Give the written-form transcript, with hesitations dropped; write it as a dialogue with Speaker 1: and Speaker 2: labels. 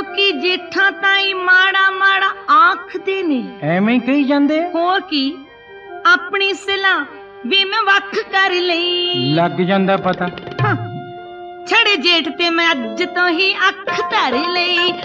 Speaker 1: ਲੋਕੀ ਜੇਠਾਂ ਤਾਈ ਮਾੜਾ ਮਾੜਾ ਆਖਦੇ ਨੇ।
Speaker 2: ਐਵੇਂ ਕਹੀ ਜਾਂਦੇ।
Speaker 1: ਹੋਰ ਕੀ, ਆਪਣੀ ਸਿਲਾ ਵੀ ਮੈਂ ਵੱਖ ਕਰ ਲਈ।
Speaker 2: ਲੱਗ ਜਾਂਦਾ ਪਤਾ।
Speaker 1: ਛੜੇ ਜੇਠ ਤੇ ਮੈਂ ਅੱਜ ਤੋਂ ਹੀ ਅੱਖ ਧਰ ਲਈ।